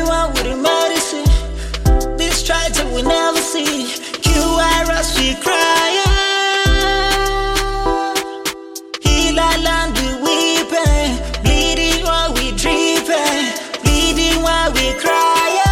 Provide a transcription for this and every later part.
Anyone with a medicine, this try to we never see. QRS we crying. Heal our land we weeping, bleeding while we dripping, bleeding while we crying.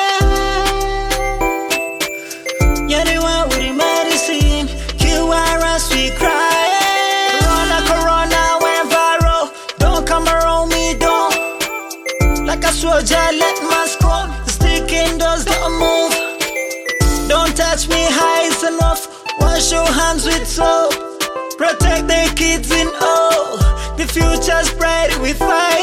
Anyone with a medicine, QRS we crying. Corona went viral. Don't come around me, don't. Like a soldier, let mask on. The stick indoors, don't move. Don't touch me high, it's enough. Wash your hands with soap. Protect the kids in all. The future's bright with fire.